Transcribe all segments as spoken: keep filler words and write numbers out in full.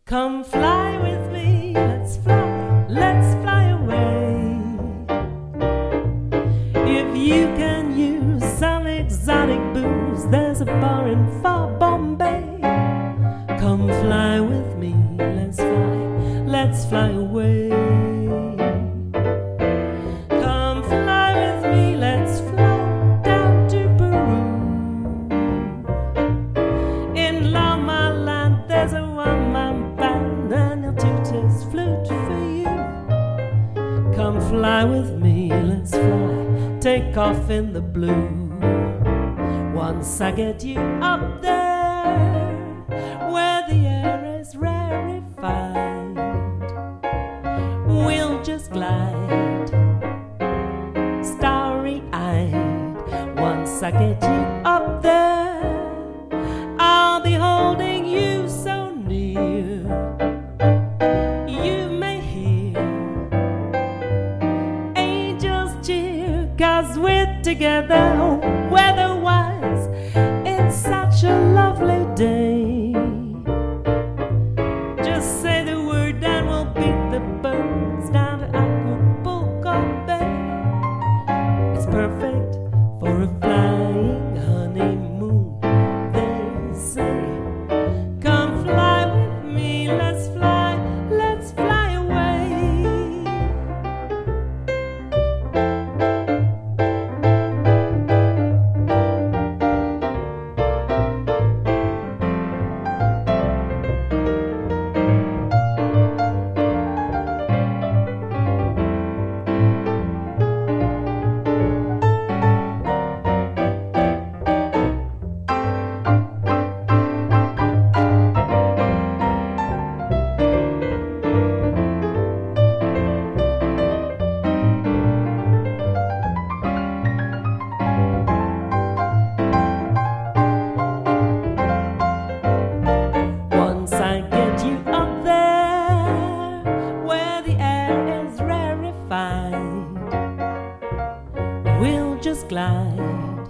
Come fly with me, let's fly, let's fly away. If you can use some exotic booze, there's a bar in far Bombay. Come fly with me, let's fly, let's fly away. Come fly with me, let's float down to Peru. In Lama Land there's a one-man band and they'll toot his flute for you. Come fly with me, let's fly, take off in the blue. Once I get you up there where the air is rarefied, we'll just glide starry-eyed. Once I get you up there, I'll be holding you so near. You may hear angels cheer, 'cause we're together weather-wise. It's such a lovely day. Just say the word and we'll beat the birds down to Acapulco Bay. It's perfect for a flying honeymoon, they say. Come fly with me, let's fly, let's fly away. Once I get you up there where the air is rarefied, we'll just glide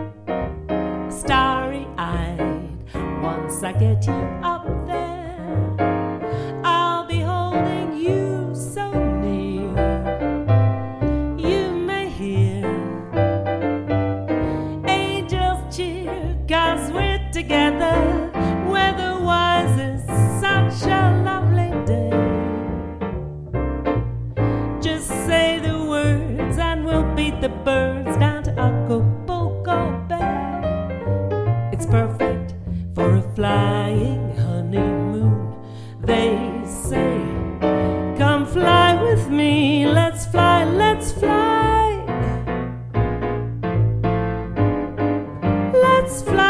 starry-eyed. Once I get you up there, I'll be holding you so near. You may hear angels cheer, 'cause we're together weather-wise. It's such a lovely day. Just say the words and we'll beat the birds down to Acapulco Bay. It's perfect for a flying honeymoon, they say. Come fly with me, let's fly, let's fly. Let's fly.